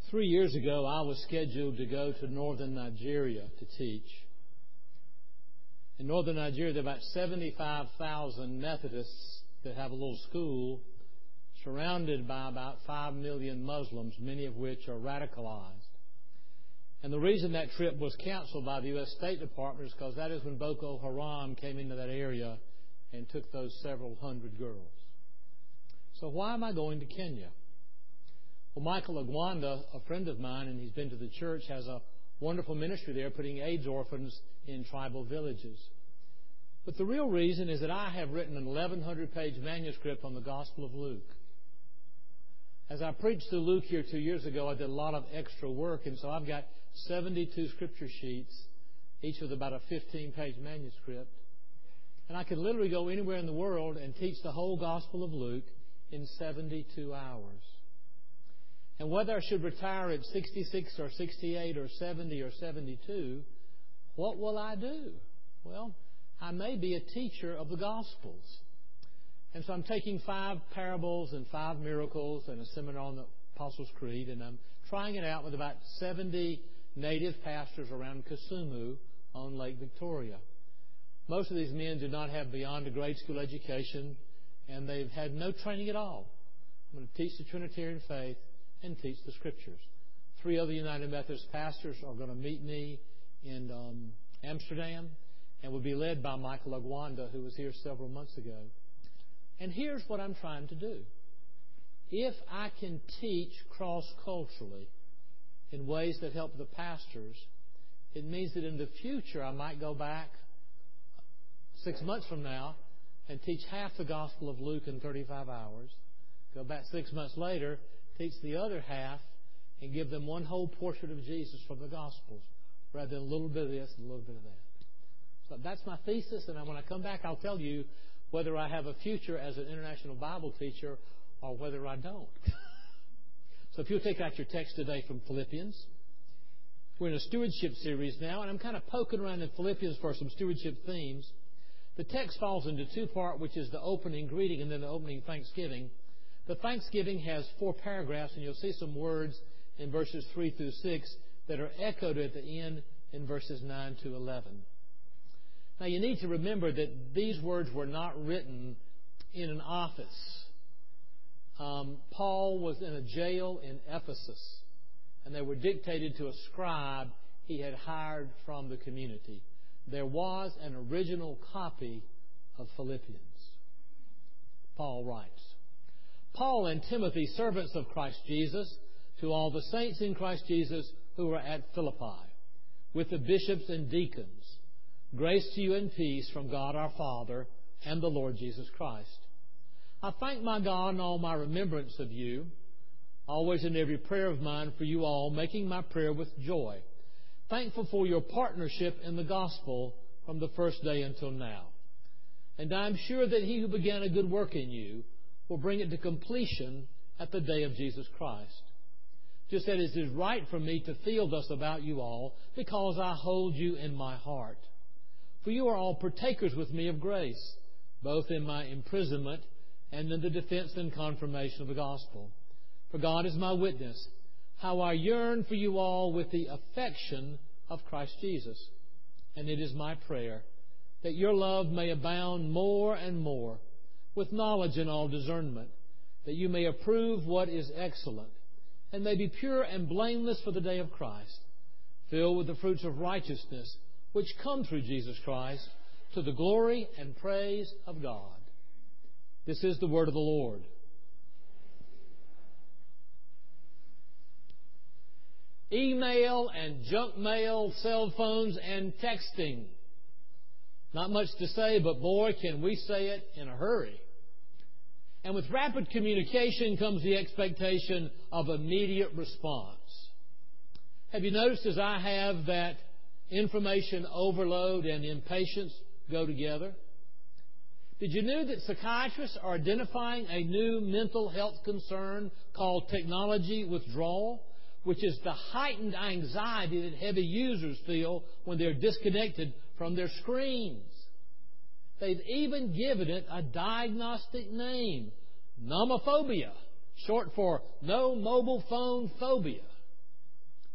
3 years ago, I was scheduled to go to northern Nigeria to teach. In northern Nigeria, there are about 75,000 Methodists that have a little school surrounded by about 5 million Muslims, many of which are radicalized. And the reason that trip was canceled by the U.S. State Department is because that is when Boko Haram came into that area and took those several hundred girls. So why am I going to Kenya? Well, Michael Agwanda, a friend of mine, and he's been to the church, has a wonderful ministry there putting AIDS orphans in tribal villages. But the real reason is that I have written an 1,100-page manuscript on the Gospel of Luke. As I preached through Luke here 2 years ago, I did a lot of extra work, and so I've got 72 scripture sheets, each with about a 15-page manuscript. And I could literally go anywhere in the world and teach the whole Gospel of Luke in 72 hours. And whether I should retire at 66 or 68 or 70 or 72, what will I do? Well, I may be a teacher of the Gospels. And so I'm taking 5 parables and 5 miracles and a seminar on the Apostles' Creed, and I'm trying it out with about 70 native pastors around Kisumu on Lake Victoria. Most of these men do not have beyond a grade school education, and they've had no training at all. I'm going to teach the Trinitarian faith and teach the Scriptures. 3 other United Methodist pastors are going to meet me in Amsterdam and will be led by Michael Agwanda, who was here several months ago. And here's what I'm trying to do. If I can teach cross-culturally in ways that help the pastors, it means that in the future I might go back 6 months from now and teach half the Gospel of Luke in 35 hours. Go back 6 months later, teach the other half, and give them one whole portrait of Jesus from the Gospels, rather than a little bit of this and a little bit of that. So that's my thesis, and when I come back, I'll tell you whether I have a future as an international Bible teacher or whether I don't. So if you'll take out your text today from Philippians. We're in a stewardship series now, and I'm kind of poking around in Philippians for some stewardship themes. The text falls into 2 parts, which is the opening greeting and then the opening thanksgiving. The thanksgiving has 4 paragraphs, and you'll see some words in verses 3 through 6 that are echoed at the end in verses 9 to 11. Now, you need to remember that these words were not written in an office. Paul was in a jail in Ephesus, and they were dictated to a scribe he had hired from the community. There was an original copy of Philippians. Paul writes, Paul and Timothy, servants of Christ Jesus, to all the saints in Christ Jesus who are at Philippi, with the bishops and deacons, grace to you and peace from God our Father and the Lord Jesus Christ. I thank my God in all my remembrance of you, always in every prayer of mine for you all, making my prayer with joy, thankful for your partnership in the gospel from the first day until now. And I am sure that he who began a good work in you will bring it to completion at the day of Jesus Christ. Just as it is right for me to feel thus about you all, because I hold you in my heart. For you are all partakers with me of grace, both in my imprisonment and in the defense and confirmation of the gospel. For God is my witness, how I yearn for you all with the affection of Christ Jesus. And it is my prayer that your love may abound more and more, with knowledge and all discernment, that you may approve what is excellent, and may be pure and blameless for the day of Christ, filled with the fruits of righteousness, which come through Jesus Christ, to the glory and praise of God. This is the word of the Lord. Email and junk mail, cell phones and texting. Not much to say, but boy, can we say it in a hurry. And with rapid communication comes the expectation of immediate response. Have you noticed, as I have, that information overload and impatience go together? Did you know that psychiatrists are identifying a new mental health concern called technology withdrawal, which is the heightened anxiety that heavy users feel when they're disconnected from their screens? They've even given it a diagnostic name, nomophobia, short for no mobile phone phobia.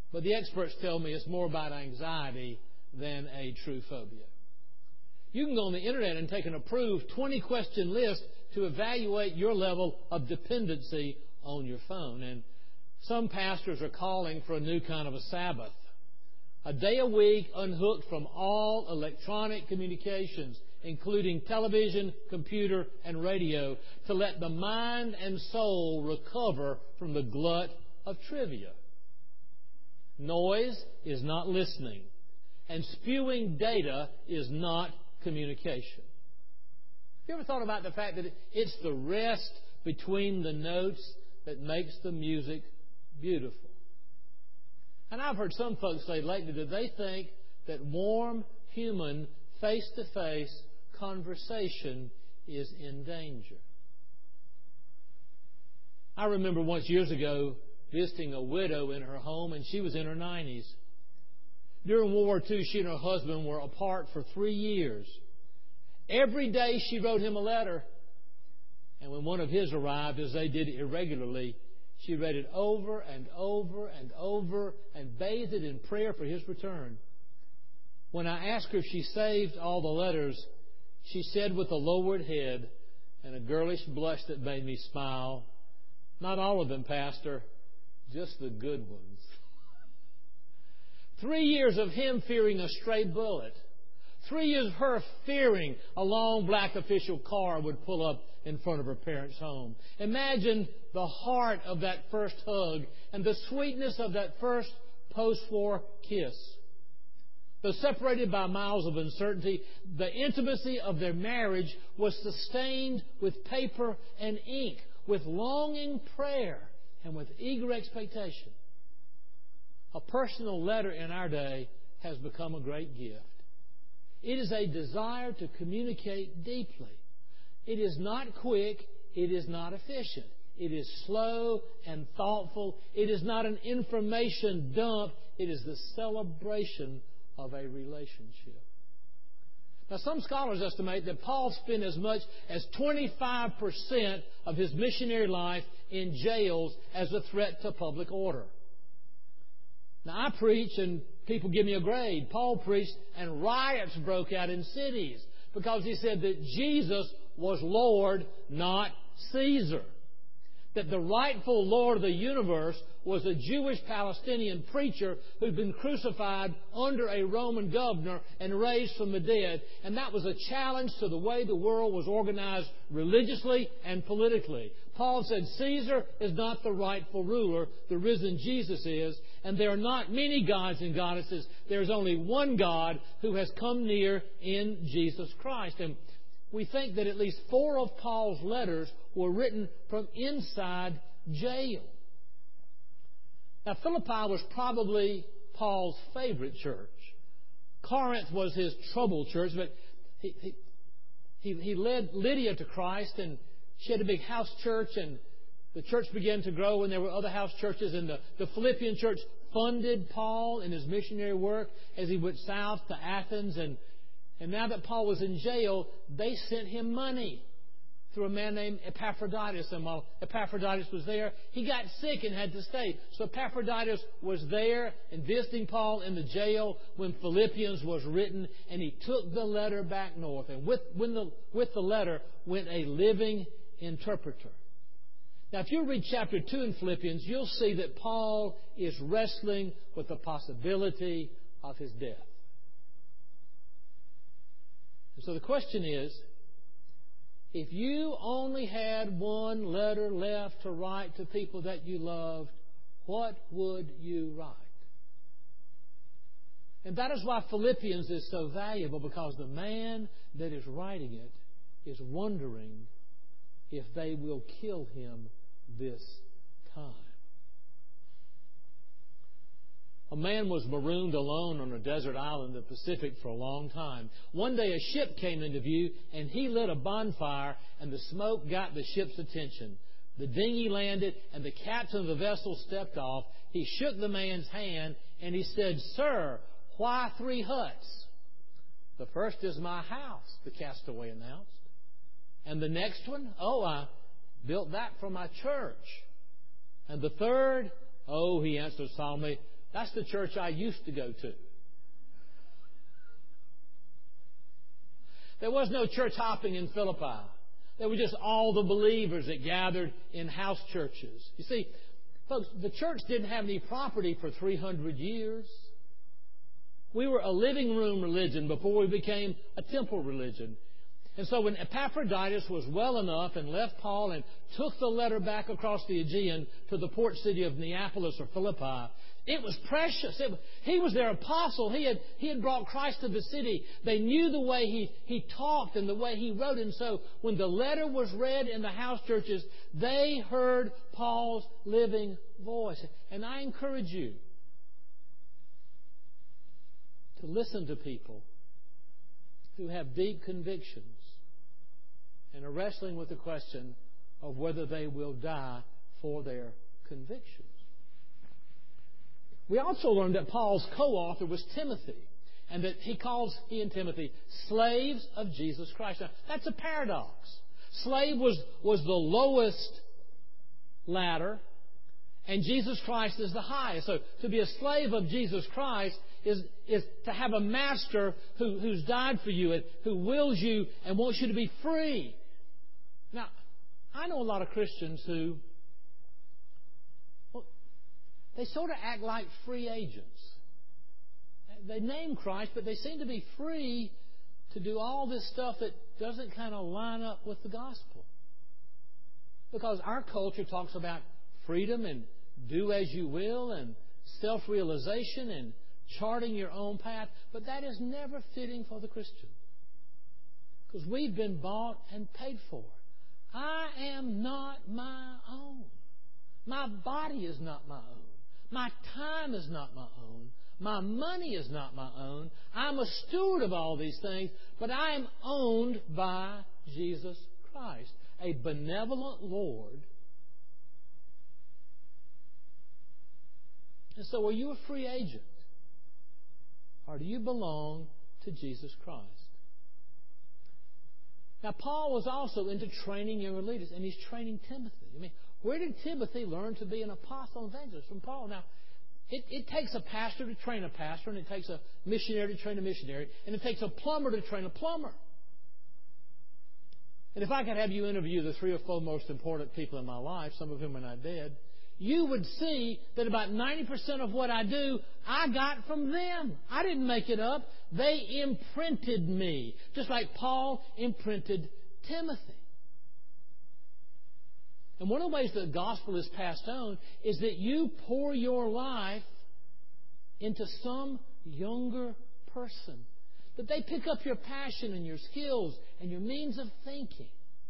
But the experts tell me it's more about anxiety than a true phobia. You can go on the internet and take an approved 20-question list to evaluate your level of dependency on your phone. And some pastors are calling for a new kind of a Sabbath. A day a week unhooked from all electronic communications, including television, computer, and radio, to let the mind and soul recover from the glut of trivia. Noise is not listening, and spewing data is not communication. Have you ever thought about the fact that it's the rest between the notes that makes the music beautiful? And I've heard some folks say lately that they think that warm, human, face-to-face conversation is in danger. I remember once years ago visiting a widow in her home, and she was in her 90s. During World War II, she and her husband were apart for 3 years. Every day she wrote him a letter, and when one of his arrived, as they did irregularly, she read it over and over and over and bathed it in prayer for his return. When I asked her if she saved all the letters, she said with a lowered head and a girlish blush that made me smile, "Not all of them, Pastor, just the good ones." 3 years of him fearing a stray bullet. 3 years of her fearing a long black official car would pull up in front of her parents' home. Imagine the heart of that first hug and the sweetness of that first post-war kiss. Though separated by miles of uncertainty, the intimacy of their marriage was sustained with paper and ink, with longing prayer, and with eager expectation. A personal letter in our day has become a great gift. It is a desire to communicate deeply. It is not quick. It is not efficient. It is slow and thoughtful. It is not an information dump. It is the celebration of a relationship. Now, some scholars estimate that Paul spent as much as 25% of his missionary life in jails as a threat to public order. Now, I preach and people give me a grade. Paul preached and riots broke out in cities because he said that Jesus was Lord, not Caesar. That the rightful Lord of the universe was a Jewish Palestinian preacher who'd been crucified under a Roman governor and raised from the dead. And that was a challenge to the way the world was organized religiously and politically. Paul said Caesar is not the rightful ruler. The risen Jesus is. And there are not many gods and goddesses. There's only one God who has come near in Jesus Christ. And we think that at least 4 of Paul's letters were written from inside jail. Now, Philippi was probably Paul's favorite church. Corinth was his troubled church, but he led Lydia to Christ, and she had a big house church, and the church began to grow, and there were other house churches, and the Philippian church funded Paul in his missionary work as he went south to Athens, and now that Paul was in jail, they sent him money through a man named Epaphroditus. And while Epaphroditus was there, he got sick and had to stay. So Epaphroditus was there and visiting Paul in the jail when Philippians was written, and he took the letter back north. And with the letter went a living interpreter. Now, if you read chapter 2 in Philippians, you'll see that Paul is wrestling with the possibility of his death. And so the question is, if you only had one letter left to write to people that you loved, what would you write? And that is why Philippians is so valuable, because the man that is writing it is wondering if they will kill him this time. A man was marooned alone on a desert island in the Pacific for a long time. One day a ship came into view, and he lit a bonfire, and the smoke got the ship's attention. The dinghy landed, and the captain of the vessel stepped off. He shook the man's hand, and he said, "Sir, why 3 huts?" "The first is my house," the castaway announced. "And the next one?" "Oh, I built that for my church." "And the third?" "Oh," he answered solemnly, That's the church I used to go to. There was no church hopping in Philippi. There were just all the believers that gathered in house churches. You see, folks, the church didn't have any property for 300 years. We were a living room religion before we became a temple religion. And so when Epaphroditus was well enough and left Paul and took the letter back across the Aegean to the port city of Neapolis or Philippi, it was precious. He was their apostle. He had brought Christ to the city. They knew the way he talked and the way he wrote. And so when the letter was read in the house churches, they heard Paul's living voice. And I encourage you to listen to people who have deep convictions and are wrestling with the question of whether they will die for their convictions. We also learned that Paul's co-author was Timothy, and that he and Timothy, slaves of Jesus Christ. Now, that's a paradox. Slave was the lowest ladder, and Jesus Christ is the highest. So to be a slave of Jesus Christ is to have a master who's died for you and who wills you and wants you to be free. Now, I know a lot of Christians who, well, they sort of act like free agents. They name Christ, but they seem to be free to do all this stuff that doesn't kind of line up with the gospel. Because our culture talks about freedom and do as you will and self-realization and charting your own path, but that is never fitting for the Christian. Because we've been bought and paid for. I am not my own. My body is not my own. My time is not my own. My money is not my own. I'm a steward of all these things, but I am owned by Jesus Christ, a benevolent Lord. And so are you a free agent? Or do you belong to Jesus Christ? Now, Paul was also into training younger leaders, and he's training Timothy. I mean, where did Timothy learn to be an apostle and evangelist? From Paul. Now, it takes a pastor to train a pastor, and it takes a missionary to train a missionary, and it takes a plumber to train a plumber. And if I could have you interview the 3 or 4 most important people in my life, some of whom are not dead, you would see that about 90% of what I do, I got from them. I didn't make it up. They imprinted me, just like Paul imprinted Timothy. And one of the ways the gospel is passed on is that you pour your life into some younger person, that they pick up your passion and your skills and your means of thinking.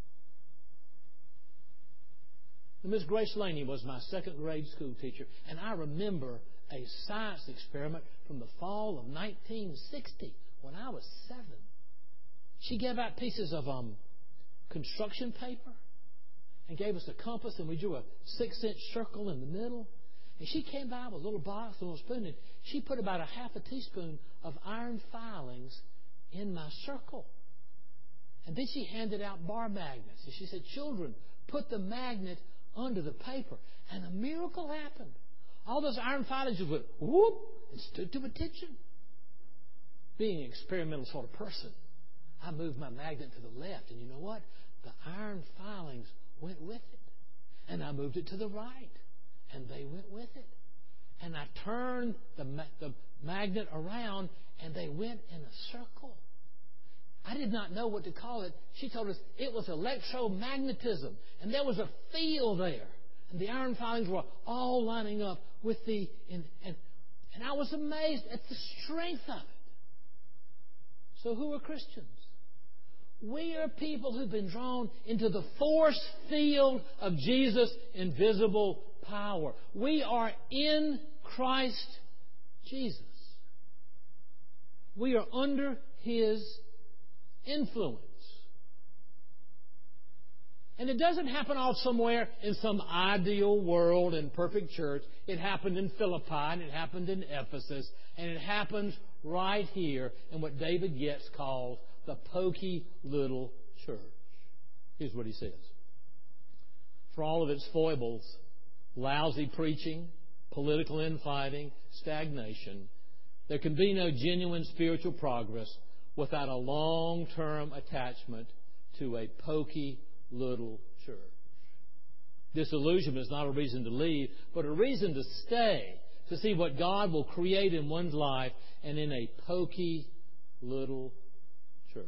Miss Grace Laney was my second grade school teacher, and I remember a science experiment from the fall of 1960 when I was 7. She gave out pieces of construction paper and gave us a compass, and we drew a 6-inch circle in the middle. And she came by with a little box and a little spoon, and she put about a half a teaspoon of iron filings in my circle. And then she handed out bar magnets, and she said, "Children, put the magnet under the paper." And a miracle happened. All those iron filings just went whoop and stood to attention. Being an experimental sort of person, I moved my magnet to the left, and you know what? The iron filings went with it. And I moved it to the right, and they went with it. And I turned the magnet around, and they went in a circle. I did not know what to call it. She told us it was electromagnetism. And there was a field there. And the iron filings were all lining up with and I was amazed at the strength of it. So who are Christians? We are people who've been drawn into the force field of Jesus' invisible power. We are in Christ Jesus. We are under His influence. And it doesn't happen off somewhere in some ideal world and perfect church. It happened in Philippi, and it happened in Ephesus, and it happens right here in what David Yates calls the pokey little church. Here's what he says. For all of its foibles, lousy preaching, political infighting, stagnation. There can be no genuine spiritual progress without a long-term attachment to a poky little church. Disillusionment is not a reason to leave, but a reason to stay, to see what God will create in one's life and in a poky little church.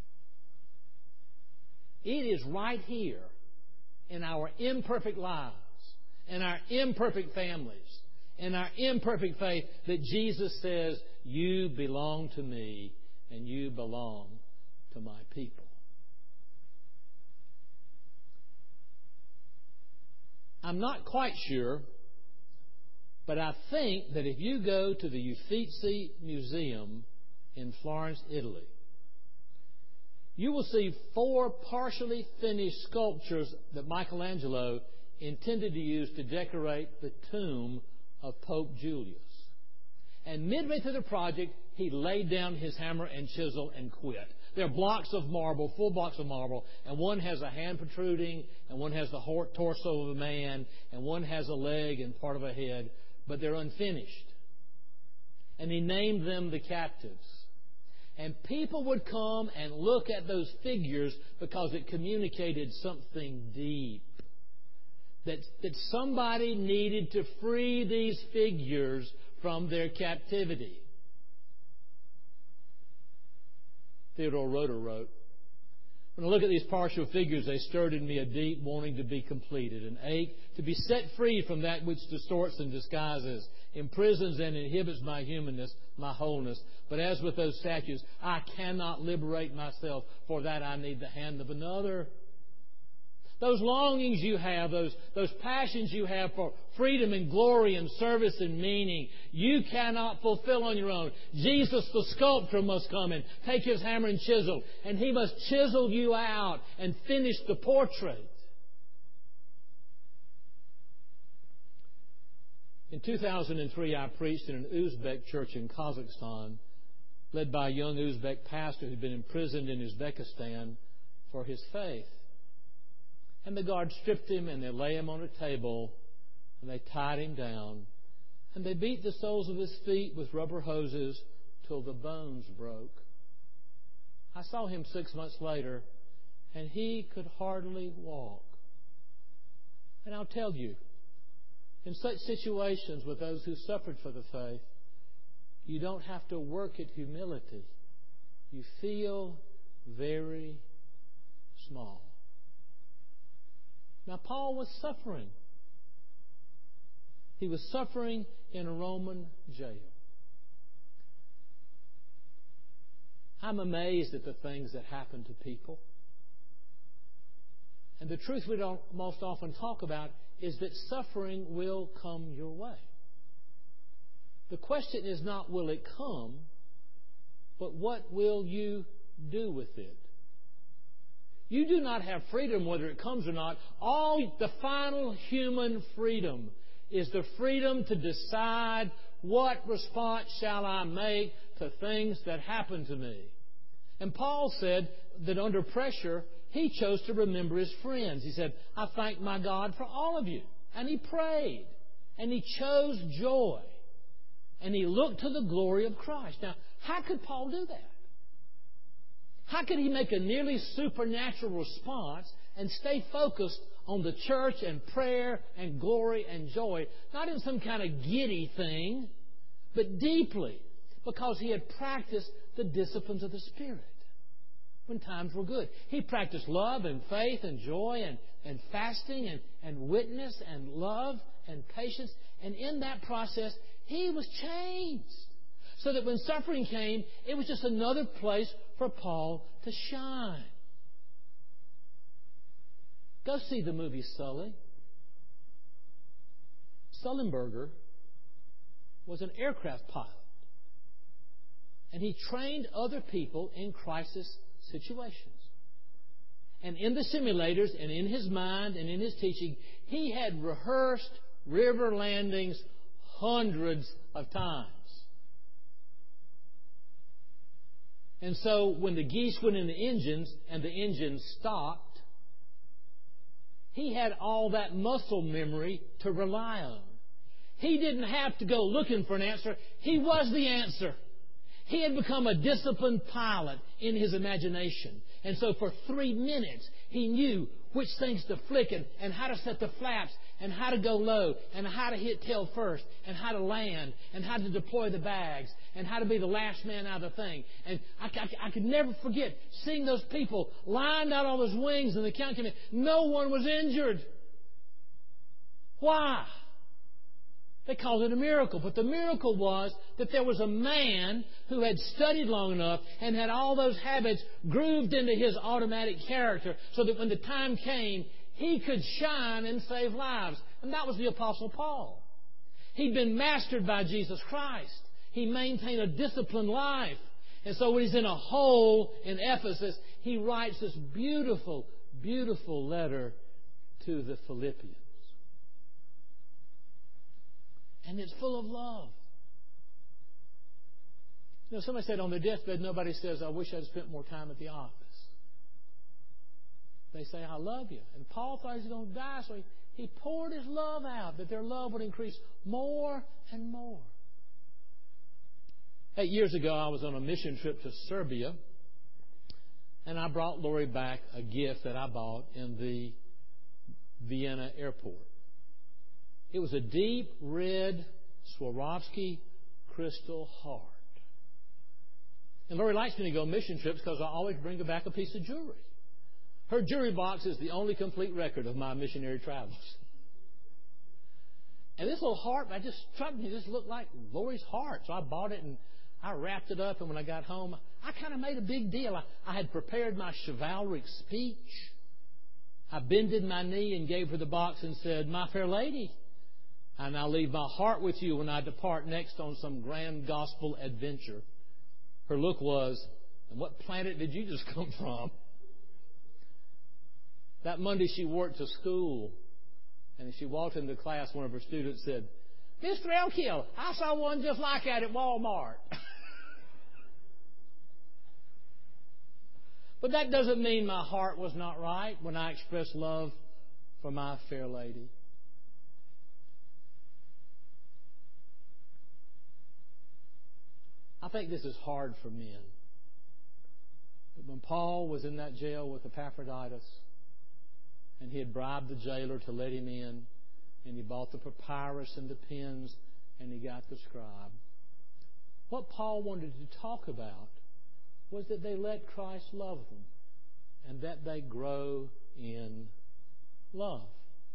It is right here in our imperfect lives, in our imperfect families, in our imperfect faith that Jesus says, you belong to me and you belong to my people. I'm not quite sure, but I think that if you go to the Uffizi Museum in Florence, Italy, you will see 4 partially finished sculptures that Michelangelo intended to use to decorate the tomb of Pope Julius. And midway through the project, he laid down his hammer and chisel and quit. They're blocks of marble, full blocks of marble, and one has a hand protruding, and one has the torso of a man, and one has a leg and part of a head, but they're unfinished. And he named them the captives. And people would come and look at those figures because it communicated something deep. That somebody needed to free these figures from their captivity. Theodore Roeder wrote, when I look at these partial figures, they stirred in me a deep wanting to be completed, an ache to be set free from that which distorts and disguises, imprisons and inhibits my humanness, my wholeness. But as with those statues, I cannot liberate myself. For that I need the hand of another. Those longings you have, those passions you have for freedom and glory and service and meaning, you cannot fulfill on your own. Jesus, the sculptor, must come and take his hammer and chisel, and he must chisel you out and finish the portrait. In 2003, I preached in an Uzbek church in Kazakhstan, led by a young Uzbek pastor who'd been imprisoned in Uzbekistan for his faith. And the guards stripped him and they lay him on a table and they tied him down. And they beat the soles of his feet with rubber hoses till the bones broke. I saw him 6 months later and he could hardly walk. And I'll tell you, in such situations with those who suffered for the faith, you don't have to work at humility. You feel very small. Now, Paul was suffering. He was suffering in a Roman jail. I'm amazed at the things that happen to people. And the truth we don't most often talk about is that suffering will come your way. The question is not will it come, but what will you do with it? You do not have freedom whether it comes or not. The final human freedom is the freedom to decide what response shall I make to things that happen to me. And Paul said that under pressure, he chose to remember his friends. He said, I thank my God for all of you. And he prayed. And he chose joy. And he looked to the glory of Christ. Now, how could Paul do that? How could he make a nearly supernatural response and stay focused on the church and prayer and glory and joy, not in some kind of giddy thing, but deeply, because he had practiced the disciplines of the Spirit when times were good. He practiced love and faith and joy and fasting and witness and love and patience. And in that process, he was changed. So that when suffering came, it was just another place for Paul to shine. Go see the movie Sully. Sullenberger was an aircraft pilot. And he trained other people in crisis situations. And in the simulators and in his mind and in his teaching, he had rehearsed river landings hundreds of times. And so when the geese went in the engines and the engines stopped, he had all that muscle memory to rely on. He didn't have to go looking for an answer. He was the answer. He had become a disciplined pilot in his imagination. And so for 3 minutes, he knew which things to flick and how to set the flaps and how to go low and how to hit tail first and how to land and how to deploy the bags and how to be the last man out of the thing. And I could never forget seeing those people lined out on those wings and the count came in. No one was injured. Why? They called it a miracle. But the miracle was that there was a man who had studied long enough and had all those habits grooved into his automatic character so that when the time came, he could shine and save lives. And that was the Apostle Paul. He'd been mastered by Jesus Christ. He maintained a disciplined life. And so when he's in a hole in Ephesus, he writes this beautiful, beautiful letter to the Philippians. And it's full of love. You know, somebody said on their deathbed, nobody says, I wish I'd spent more time at the office. They say, I love you. And Paul thought he was going to die, so he poured his love out, that their love would increase more and more. 8 years ago, I was on a mission trip to Serbia, and I brought Lori back a gift that I bought in the Vienna airport. It was a deep red Swarovski crystal heart. And Lori likes me to go on mission trips because I always bring her back a piece of jewelry. Her jewelry box is the only complete record of my missionary travels. And this little heart, I just struck me, this looked like Lori's heart. So I bought it and I wrapped it up. And when I got home, I kind of made a big deal. I had prepared my chivalric speech. I bended my knee and gave her the box and said, My fair lady, I now leave my heart with you when I depart next on some grand gospel adventure. Her look was, and what planet did you just come from? That Monday she wore it to school. And as she walked into class, one of her students said, Mr. Elkiel, I saw one just like that at Walmart. But that doesn't mean my heart was not right when I expressed love for my fair lady. I think this is hard for men. But when Paul was in that jail with Epaphroditus, and he had bribed the jailer to let him in, and he bought the papyrus and the pens, and he got the scribe, what Paul wanted to talk about was that they let Christ love them, and that they grow in love.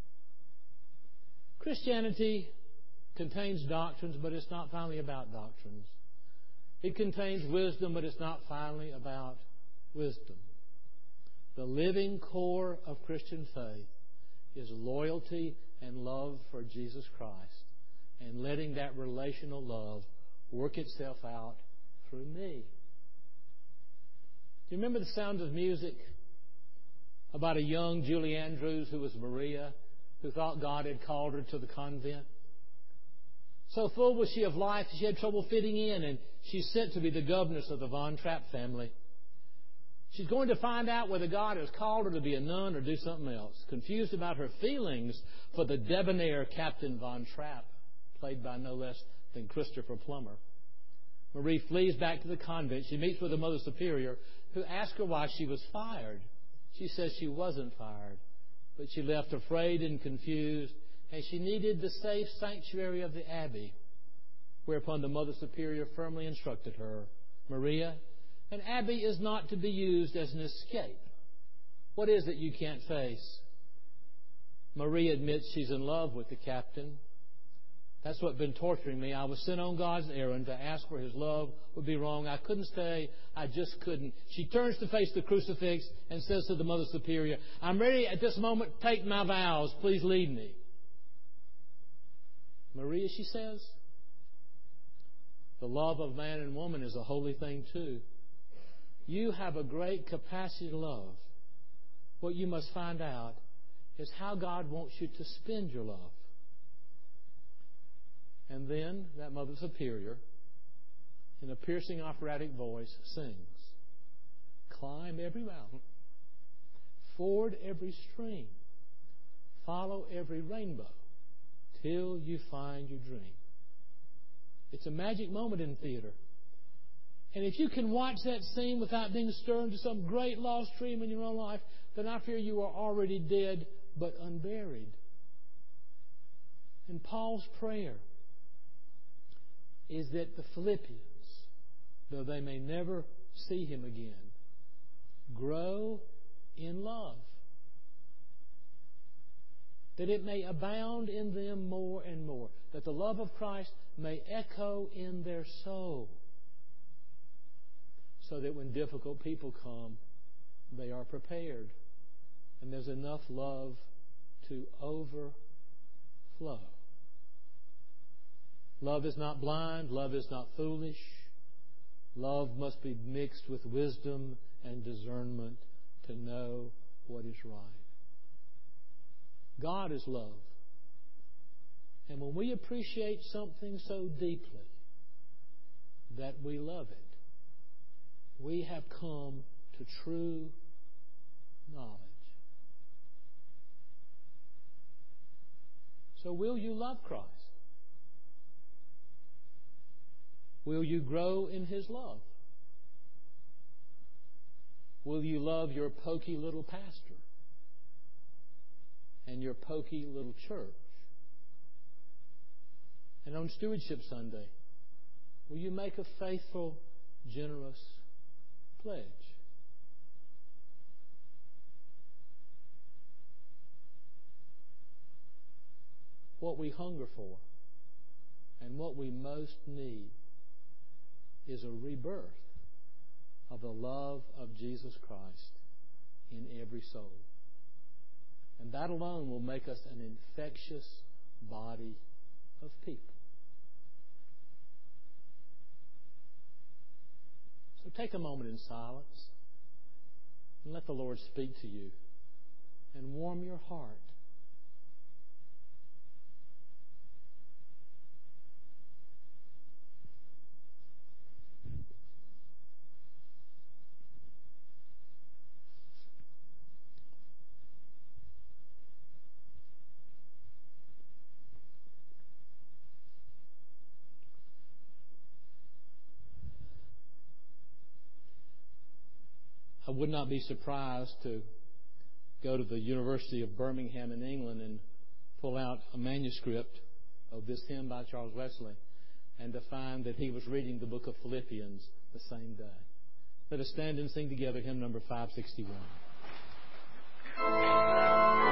Christianity contains doctrines, but it's not finally about doctrines. It contains wisdom, but it's not finally about wisdom. The living core of Christian faith is loyalty and love for Jesus Christ and letting that relational love work itself out through me. Do you remember The Sound of Music? About a young Julie Andrews who was Maria, who thought God had called her to the convent. So full was she of life, she had trouble fitting in, and she's sent to be the governess of the Von Trapp family. She's going to find out whether God has called her to be a nun or do something else. Confused about her feelings for the debonair Captain Von Trapp, played by no less than Christopher Plummer. Marie flees back to the convent. She meets with the Mother Superior, who asks her why she was fired. She says she wasn't fired, but she left afraid and confused, and she needed the safe sanctuary of the Abbey, whereupon the Mother Superior firmly instructed her, Maria, an abbey is not to be used as an escape. What is it you can't face? Maria admits she's in love with the captain. That's what's been torturing me. I was sent on God's errand to ask for His love would be wrong. I couldn't stay. I just couldn't. She turns to face the crucifix and says to the Mother Superior, I'm ready at this moment to take my vows. Please lead me. Maria, she says, the love of man and woman is a holy thing too. You have a great capacity to love. What you must find out is how God wants you to spend your love. And then that Mother Superior, in a piercing operatic voice, sings, climb every mountain, ford every stream, follow every rainbow, until you find your dream. It's a magic moment in theater. And if you can watch that scene without being stirred to some great lost dream in your own life, then I fear you are already dead but unburied. And Paul's prayer is that the Philippians, though they may never see him again, grow in love. That it may abound in them more and more. That the love of Christ may echo in their soul. So that when difficult people come, they are prepared. And there's enough love to overflow. Love is not blind. Love is not foolish. Love must be mixed with wisdom and discernment to know what is right. God is love. And when we appreciate something so deeply that we love it, we have come to true knowledge. So will you love Christ? Will you grow in His love? Will you love your pokey little pastor and your pokey little church? And on Stewardship Sunday, will you make a faithful, generous pledge? What we hunger for and what we most need is a rebirth of the love of Jesus Christ in every soul. And that alone will make us an infectious body of people. So take a moment in silence and let the Lord speak to you and warm your heart. I would not be surprised to go to the University of Birmingham in England and pull out a manuscript of this hymn by Charles Wesley and to find that he was reading the book of Philippians the same day. Let us stand and sing together hymn number 561.